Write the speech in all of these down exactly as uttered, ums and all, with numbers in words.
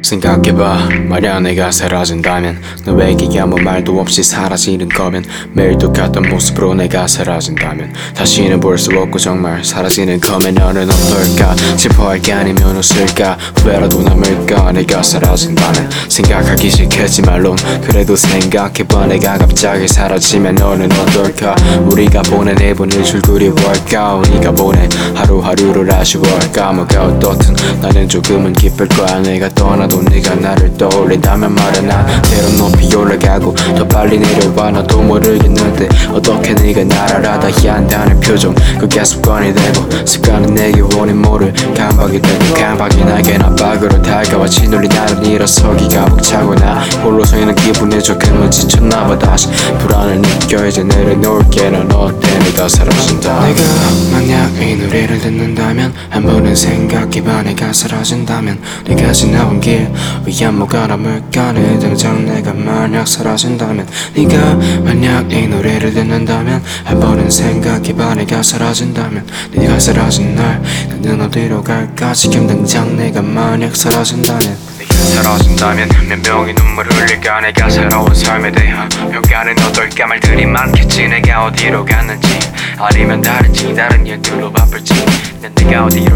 생각해봐, 만약 내가 사라진다면 너에게 아무 말도 없이 사라지는 거면 매일 똑같던 모습으로 내가 사라진다면 다시는 볼 수 없고 정말 사라지는 거면 너는 어떨까? 슬퍼할까 아니면 웃을까? 후회라도 남을까? 내가 사라진다면 생각하기 싫겠지만 론 그래도 생각해봐. 내가 갑자기 사라지면 너는 어떨까? 우리가 보낸 일분을 줄거리 뭘까? 우리가 보낸 하루하루를 아쉬워할까? 뭐가 어떻든 나는 조금은 기쁠 거야. 내가 떠나도 네가 나를 떠올린다면 말야. 난 때론 높이 올라가고 더 빨리 내려와. 나도 모르겠는데 어떻게 네가 날 알아. 다 희한다는 표정 그게 습관이 되고 습관은 내게 원인 모를 감각이 되고 감각이 나에게 압박으로 다가와 짓눌린 나를 일어서기가 벅차고 나 홀로 서 있는 기분에 조금은 지쳤나봐. 다시 불안을 느껴 이제 내려놓을게. 넌 어때? 내가 사라진다. 내가 만약 이 노래를 듣는다면 한 번은 생각해봐. 내가 사라진다면 네가 지나온 길 위에 뭐가 남을까? 내 당장 내가 만약 사라진다면 네가 만약 이 노래를 듣는다면 한 번은 생각해봐. 내가 사라진다면 네가 사라진 날 그는 어디로 갈까? 지금 당장 내가 만약 사라진다면 네가 사라진다면 몇 명이 눈물을 흘릴까? 내가 살아온 삶에 대한 평가는 어떨까? 말들이 많겠지 내가 어디로 갔는지 아니면 다른지 다른 일들로 바쁠지 난 내가 어디로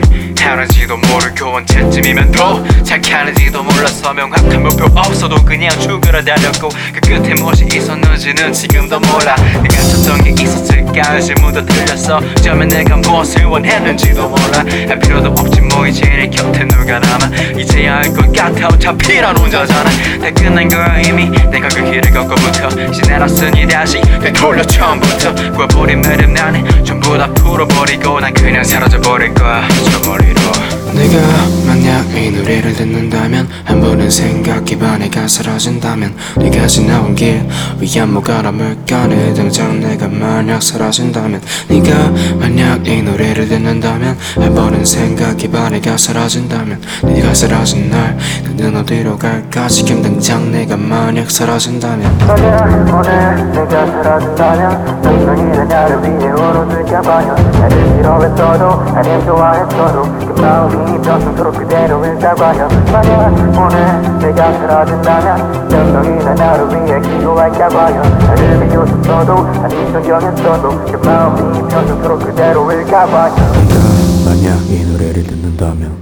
향하는지도 모르고 언제쯤이면 더 착하는지도 몰라서 명확한 목표 없어도 그냥 죽으러 달렸고 그 끝에 무엇이 있었는지는 지금도 몰라. 내가 찾던 게 있었을까? 의심도 틀렸어. 어쩌면 내가 무엇을 원했는지도 몰라. 할 필요도 없지 뭐 이제 내 곁에 누가 남아. 이제야 알 것 같아 어차피 난 혼자잖아. 다 끝난 거야 이미 내가 그 길을 걷고부터 이제 날았으니 다시 되돌려 처음부터 꿔버린 매듭 나는 전부 다 풀어버리고 난 그냥 사라져버릴 거야 저 머리로. 내가 만약 이 노래를 듣는다면 한 번은 생각해봐. 내가 사라진다면 네가 지나온 길 위에 뭐가 남을까? 내 당장 내가 만약 사라진다면 네가 만약 이 노래를 듣는다면 한 번은 생각해봐. 내가 사라진다면 네가 사라진 날 그는 어디로 갈까? 지금 당장 내가 만약 사라진다면 만약 오늘 내가 사라진다면 분명히 나를 위해 울어줄까봐요. 나를 싫어했어도 나를 좋아했어도 그 마음이 평생토록 그대로일까봐요. 만약 오늘 내가 사라진다면 분명히 나를 위해 기도할까봐요. 나를 비웃었어도 아니 존경했어도 그 마음이 평생토록 그대로일까봐요. 네가 만약 이 노래를 듣는다면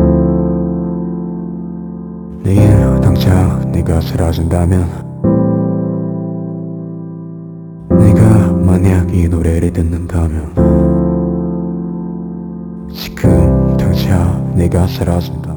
내일 당장 네가 사라진다면 내가 만약 이 노래를 듣는다면 지금 당장 네가 사라진다.